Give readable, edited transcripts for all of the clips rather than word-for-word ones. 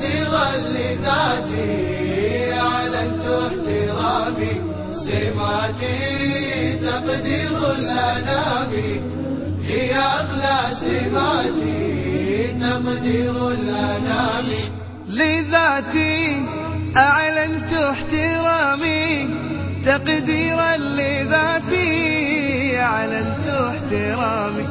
تقديرا لذاتي أعلنت احترامي سماتي تقدير الأنام هي أغلى سماتي تقدير الأنام لذاتي أعلنت احترامي تقديرا لذاتي أعلنت احترامي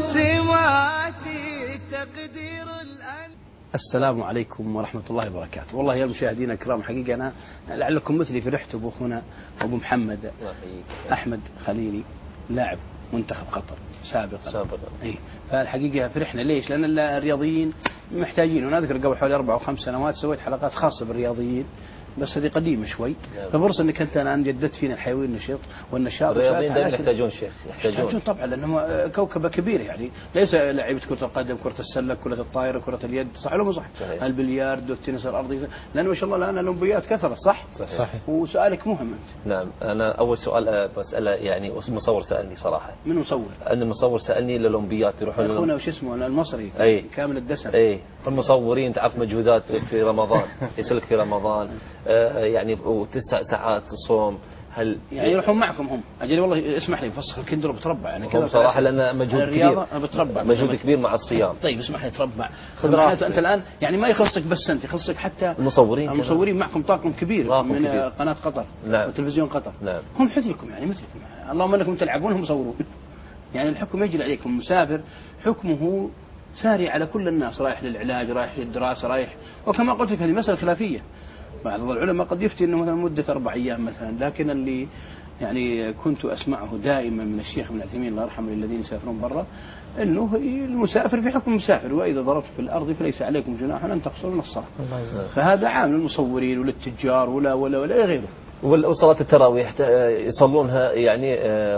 سماتي تقدير الأنام. السلام عليكم ورحمة الله وبركاته. والله يا مشاهدينا الكرام حقيقة أنا لعلكم مثلي فرحت بأخونا أبو محمد أحمد خليلي لاعب منتخب قطر سابقا. فالحقيقة فرحنا ليش؟ لأن الرياضيين محتاجين. وأنا أذكر قبل حوالي 4 أو 5 سنوات سويت حلقات خاصة بالرياضيين بس هذه قديمة شوي. ففرصة أنك أنت الآن جددت فينا الحيوي والنشيط والنشاط. الرياضيين دائما يحتاجون شيخ يحتاجون طبعا لأنهم كوكبة كبيرة يعني ليس لعيبة كرة القدم كرة السلة كرة الطائرة كرة اليد صح ولا مو صح؟ البلياردو والتنس الأرضي لأن ما شاء الله الآن الأولمبيات كثرت صح؟ صحيح. وسؤالك مهم أنت. نعم أنا أول سؤال بسأله يعني مصور سألني صراحة. من مصور؟ أن المصور سألني للأولمبيات يروحون أخونا وش اسمه المصري كامل الدسم. المصورين تعرف مجهودات في رمضان يسلك في رمضان يعني و9 ساعات صوم هل يعني يروحون معكم هم؟ أجل والله اسمح لي فسخ الكندر بتربع يعني كذا صراحة لأن مجهود كبير بتربع مجهود كبير مع الصيام. طيب اسمح لي تربع خذ راحتك أنت الآن يعني ما يخصك بس أنت يخصك حتى المصورين معكم طاقم كبير من قناة قطر وتلفزيون قطر. نعم. هم مثلكم يعني مثلكم اللهم أنكم تلعبون هم يصورون يعني الحكم يجري عليكم مسافر حكمه ساري على كل الناس رايح للعلاج رايح للدراسة رايح وكما قلت لك هذه مسألة خلافية. بعض العلماء قد يفتي أنه مثلا مدة 4 أيام مثلا لكن اللي يعني كنت أسمعه دائما من الشيخ ابن عثيمين الله يرحمه للذين يسافرون برا أنه المسافر في حكم المسافر وإذا ضربت في الأرض فليس عليكم جناح أن تقصروا من الصلاة. فهذا عام للمصورين وللتجار ولا غيره. وصلاة التراويح يصلونها يعني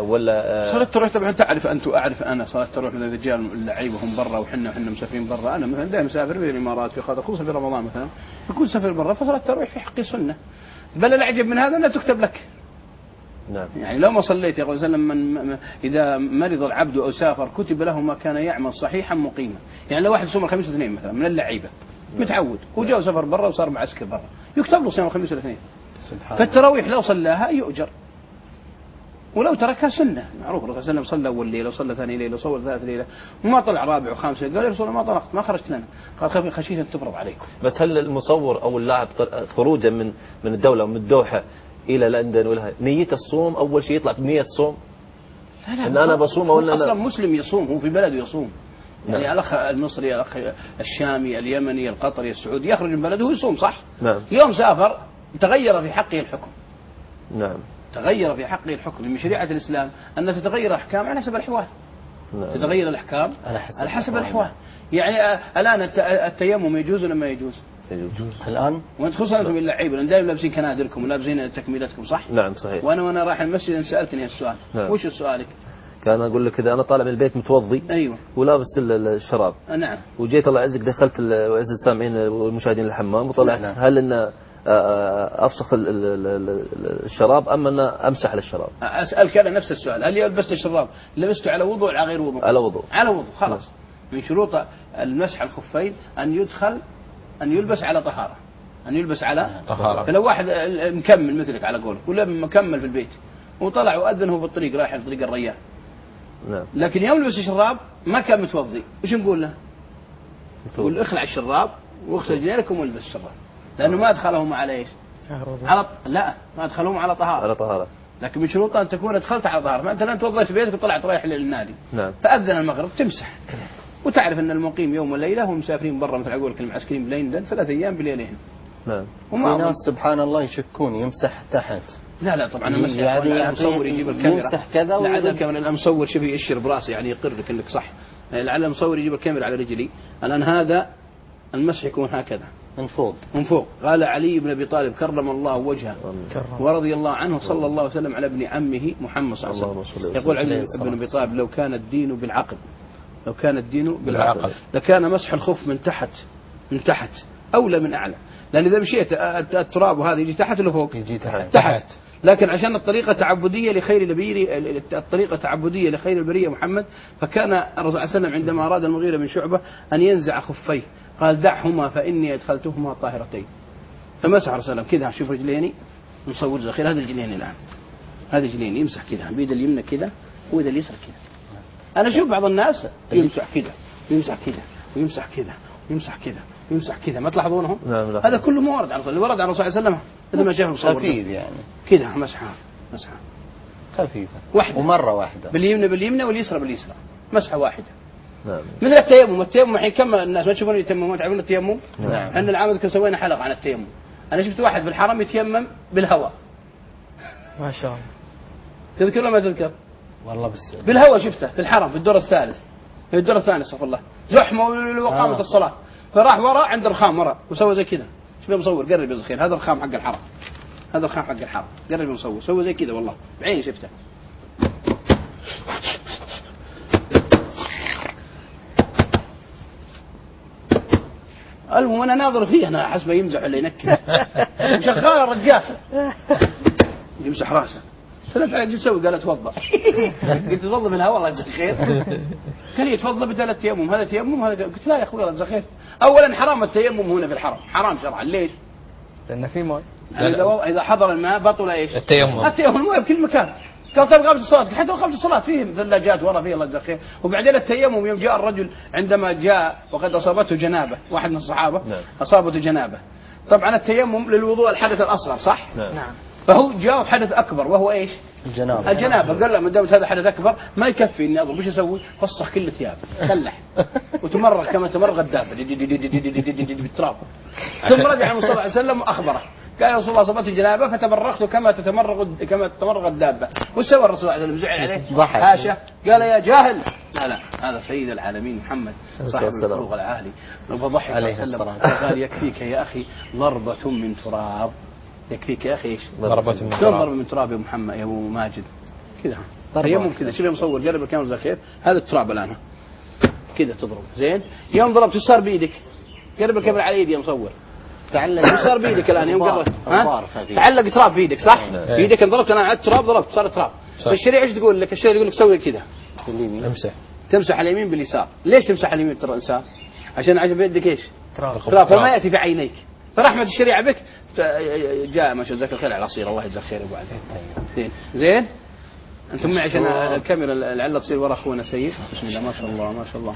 ولا صلاة التراويح طبعا تعرف أنت أعرف أنا صلاة التراويح من الرجال اللعيبة هم برا وحنا مسافرين برا. أنا مثلا دائما مسافر في الإمارات في قطر خصوصا في رمضان مثلا يكون سافر برا فصلاة التراويح في حقي سنة بل الأعجب من هذا أنها تكتب لك. نعم. يعني لو ما صليت يا قول من إذا مرض العبد أو سافر كتب له ما كان يعمل صحيحا مقيما. يعني لو واحد صوم الخميس والاثنين مثلا من اللعيبة متعود وجاء سفر برا وصار معسكر برا يكتب له صيام الخميس والاثنين. فالتراويح لو صلاها يؤجر ولو تركها سنة معروف الرسول صلى الله عليه وسلم صلى أول ليلة وصلى ثاني ليلة وصلى ثالث ليلة وما طلع رابع وخامس قال يا رسول الله ما طلقت ما خرجت لنا قال خشيت أن تفرض عليكم. بس هل المصور أو اللاعب خروجا من الدولة ومن الدوحة إلى لندن ولا نية الصوم أول شيء يطلع بنية الصوم؟ لا إن أنا بصوم ولا أصلا مسلم يصوم هو في بلده يصوم. يعني الأخ المصري الأخ الشامي اليمني القطري السعودي يخرج من بلده ويصوم صح؟ نعم. يوم سافر تغير في حقه الحكم. نعم. تغير في حقه الحكم من شريعة الإسلام أن تتغير أحكام على حسب الأحوال. نعم. تتغير الأحكام على حسب الأحوال. يعني الآن التيمم يجوز ولا ما يجوز؟ يجوز الآن. وأنت خصوصا أنتم اللعيبة لأن دائما لابسين كنادركم ولابسين تكميلتكم صح؟ نعم صحيح. وأنا رايح المسجد سألتني السؤال. نعم. وش سؤالك؟ كان أقول لك إذا أنا طالع من البيت متوضي أيوة. ولابس الشراب. نعم. وجيت الله يعزك دخلت وعز السامعين والمشاهدين الحمام وطلعت هل إن أفسخ الشراب أم أن أمسح للشراب؟ أسألك أنا نفس السؤال هل لبست الشراب لبسته على وضوء على غير وضوء؟ على وضوء. على وضوء خلاص. من شروط المسح الخفين أن يلبس على طهارة. أن يلبس على طهارة. فلو واحد مكمل مثلك على قولك ولا مكمل في البيت وطلع وأذن هو بالطريق رايح لطريق الريان. نعم. لكن يوم لبس الشراب ما كان متوضي وش نقول له؟ نقول اخلع الشراب واغسل جنينكم والبس الشراب لأنه ما أدخلهم على إيش؟ لا ما أدخلهم على طهارة. على طهارة. لكن من شروطها أن تكون دخلت على طهارة. فأنت الآن توضيت في بيتك وطلعت رايح للنادي. نعم. فأذن المغرب تمسح وتعرف أن المقيم يوم وليلة هم مسافرين برا مثل أقول لك المعسكرين بلندن 3 أيام بليلين. نعم. في ناس سبحان الله يشكون يمسح تحت. لا طبعا المصور يجيب الكاميرا يمسح كذا لعل كمان المصور شوف يأشر براسه يعني يقر لك انك صح. لعل المصور يجيب الكاميرا على رجلي الآن هذا المسح يكون هكذا من فوق. قال علي بن أبي طالب كرم الله وجهه ورضي الله عنه صلى الله عليه وسلم على ابن عمه محمد صلى الله عليه وسلم. يقول علي بن أبي طالب لو كان الدين بالعقل لكان مسح الخف من تحت أولى من أعلى. لأن إذا مشيت التراب وهذا يجي تحت ولا فوق؟ يجي تحت. لكن عشان الطريقة تعبدية لخير البرية، الطريقة تعبدية لخير البرية محمد، فكان الرسول صلى الله عليه وسلم عندما أراد المغيرة بن شعبة أن ينزع خفيه قال دعهما فإني أدخلتهما طاهرتين، فمسح الرسول كذا. شوف رجليني مصور زخير، هذا رجليني الآن، هذا رجليني يمسح كذا بيد اليمنى كذا ويد اليسرى كذا. أنا أشوف بعض الناس يمسح كذا ويمسح كذا ويمسح كذا ويمسح كذا ويمسح كذا، ما تلاحظونهم؟ هذا كله ما ورد عن الرسول، اللي ورد عن الرسول صلى الله عليه وسلم مثل ما شاف مصور خفيف يعني كذا، مسحة خفيفة واحدة ومرة واحدة باليمنى واليسرى باليسرى، مسحة واحدة. نعم. مثل التيمم الحين كم الناس ما تشوفون يتيممون، تعرفون التيمم؟ نعم. عندنا العام كنا سوينا حلقة عن التيمم. أنا شفت واحد في الحرم يتيمم بالهواء، ما شاء الله. تذكر ولا ما تذكر؟ والله بس بالهواء شفته في الحرم في الدور الثالث، في الدور الثاني استغفر الله، زحمة وقامت الصلاة، فراح وراء عند الرخام وراء وسوى زي كذا. شوف مصور قرب يا زخير، هذا الرخام حق الحرم، هذا الرخام حق الحرم، قرب مصور سوى زي كذا والله بعيني شفته. المهم انا ناظر فيه، انا حسبه يمزح ولا ينكر شغال الرجال يمسح راسه. سلمت عليه، قلت تسوي؟ قال اتوضا. قلت تتوضا من الهواء الله يجزاك خير؟ قال لي يتوضا بثلاث تيمم، هذا تيمم هذا. قلت لا يا اخوي الله يجزاك خير، اولا حرام التيمم هنا في الحرم، حرام شرعا. ليش؟ لأن في ماء، يعني اذا حضر الماء بطل ايش؟ التيمم الماء بكل مكان. قال طيب قبل الصلاة، حتى قبل الصلاة فيه ثلاجات ورا فيه الله يجزاك خير. وبعدين التيمم يوم جاء الرجل عندما جاء وقد أصابته جنابة، واحد من الصحابة أصابته جنابة، طبعا التيمم للوضوء الحدث الأصغر صح؟ نعم. فهو جاء حدث أكبر وهو إيش؟ الجنابة. قال لا ما دامت هذا حدث أكبر ما يكفي إني أضرب، وش أسوي؟ فسخ كل ثيابه، خلح وتمرغ كما تمرغ الدابة بالتراب. ثم رجع النبي صلى الله عليه وسلم وأخبره، قال يا رسول الله أصابتني جنابة فتمرغت كما تتمرغ الدابة. وش سوى الرسول صلى الله عليه وسلم؟ زعل عليه؟ حاشا، قال يا جاهل. لا هذا سيد العالمين محمد صاحب الخلق العالي. فضحك عليه وسلم قال يكفيك يا أخي ضربة من تراب، يكفيك يا أخي إيش؟ ضربة من تراب. ضربة من تراب يا محمد يا أبو ماجد كذا، تيمم كذا. شوف مصور قرب الكاميرا زي خير، هذا التراب الآن كذا تضرب زين. يوم ضربت صار بيدك، قرب الكاميرا على يدي يا مصور، تعلق صار بيدك الآن يوم قرب تعلق تراب بيدك صح؟ بيدك ضربت أنا على التراب، ضربت صار تراب. فالشريعة ايش تقول لك؟ الشريعة تقول لك سوي كذا، تمسح على اليمين باليسار. ليش تمسح على اليمين باليسار؟ عشان عجب بيدك ايش؟ تراب، فما يأتي في عينيك. فرحمة الشريعة بك جاء ما شاء الله الخير على العصير، الله يجزاك خير ابو علي. زين انتم معي عشان الكاميرا العله تصير ورا اخونا سيد. بسم الله ما شاء الله ما شاء الله.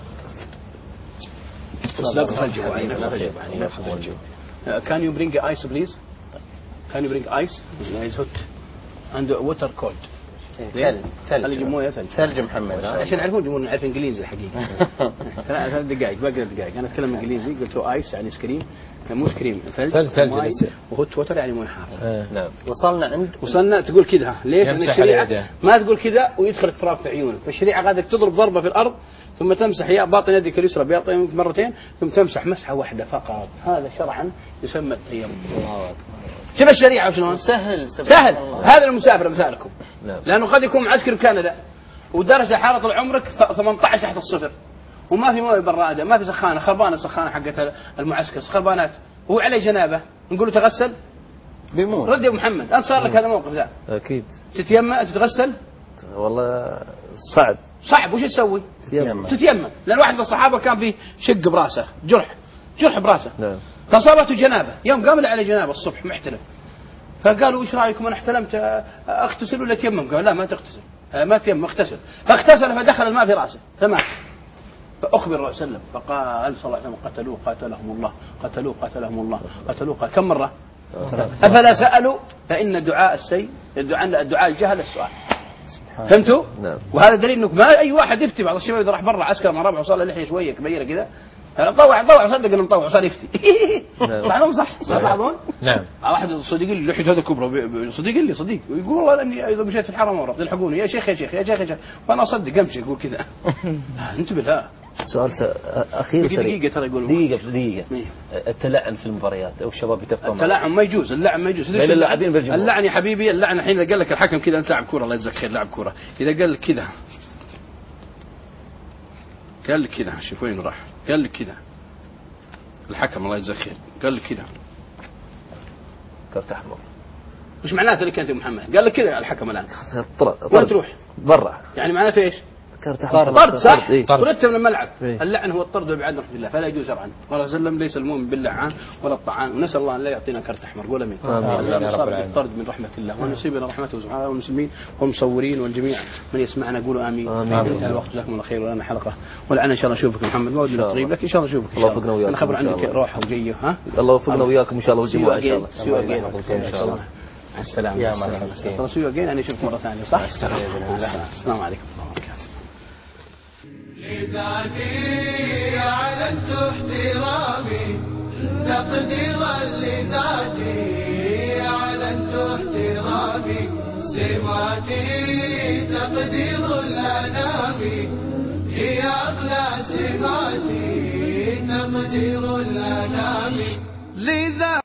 لا ثلج ابو Can you bring ice please? Can you bring ice? Ice hot and water cold. ثلج مويه ثلج محمد عشان يعرفون جمهورنا نعرف انجليزي الحقيقه. 3 دقائق باقي 3 دقائق انا اتكلم انجليزي. قلت له ايس يعني سكريم، مو سكريم ثلج وهوت ووتر يعني مويه حاره. نعم. وصلنا تقول كذا. ليش؟ لان الشريعه ما تقول كذا ويدخل التراب في عيونك، فالشريعه قاعدك تضرب ضربه في الارض ثم تمسح يا باطن يدك اليسرى بياطن مرتين ثم تمسح مسحه واحده فقط. هذا شرعا يسمى التيمم. الله اكبر. شوف الشريعه شلون سهل. هذا المسافر مثالكم. لانه قد يكون معسكر بكندا ودرجه حراره طول عمرك 18 تحت الصفر وما في مويه براده، ما في سخانه، خربانه السخانه حقت المعسكر خربانات، وهو عليه جنابه، نقول له تغسل بيموت. رد يا محمد، انت صار لك هذا الموقف ذا اكيد تتيمم تتغسل؟ والله صعب. وش تسوي؟ تتيمم. لان واحد من الصحابه كان في شق براسه، جرح براسه. نعم. فصابته جنابه، يوم قام عليه جنابه الصبح محتلم، فقالوا ايش رايكم انا احتلمت اغتسل ولا اتيمم؟ قال لا ما تغتسل، ما تيمم اغتسل. فاغتسل فدخل الماء في راسه فمات. فاخبر الرسول صلى الله عليه وسلم فقال صلى الله عليه وسلم قتلوه قاتلهم الله، قتلوه الله، قتلوه كم مره؟ افلا سالوا؟ فان دعاء السيء دعاء الجهل السؤال. فهمتوا؟ نعم. وهذا دليل انك ما اي واحد يفتي. بعض الشباب اذا راح برا عسكر مع ربعه وصار له لحيه شويه كبيره كذا طوع صدق انه مطوع صار يفتي. معلوم صح تلاحظون؟ نعم. واحد صديق لي لحيته هذا كبرى، صديق ويقول والله اني اذا مشيت في الحرم ورا يلحقوني يا شيخ وانا اصدق امشي يقول كذا. انتبه. لا سؤال اخير سريع. دقيقه ترى يقول دقيقه. التلعن في المباريات او الشباب يتفقون التلعن ما يجوز. اللعن ما يجوز. اللاعبين بالجمهور. اللعن يا حبيبي، اللعن الحين اذا قال لك الحكم كذا انت لاعب كوره الله يجزاك خير لاعب كوره، اذا قال لك كذا قال لك كذا شوف وين راح، قال لك كذا الحكم الله يجزاه خير قال لك كذا كرت احمر وش معناته اللي كانت محمد؟ قال لك كذا الحكم الآن وين طرد تروح؟ برا يعني معناته إيش؟ طرد صح؟ إيه. طردت من الملعب. إيه. اللعن هو الطرد والابعاد عن رحمة الله، فلا يجوز شرعا. قال صلى الله عليه وسلم ليس المؤمن باللعان ولا الطعان، ونسأل الله أن لا يعطينا كرت أحمر. قول آمين. الطرد من رحمة الله ونصيبنا رحمته سبحانه والمسلمين والمصورين والجميع من يسمعنا قولوا آمين. انتهى الوقت، جزاكم الله خير، ولنا حلقة ولعنا إن شاء الله نشوفك محمد، ما ودنا طريب لكن إن شاء الله نشوفك. الله يوفقنا وياكم. أنا خبر عنك روح وجيه. ها الله يوفقنا وياكم إن شاء الله والجمعة إن شاء الله. إن شاء الله. مع السلامة. يا مع رسول أنا أشوفك مرة ثانية صح؟ السلام عليكم ورحمة الله وبركاته. لذاتي أعلنت احترامي تقديرا لذاتي، أعلنت احترامي سماتي تقدير الأنام، هي أغلى سماتي تقدير الأنام. لذا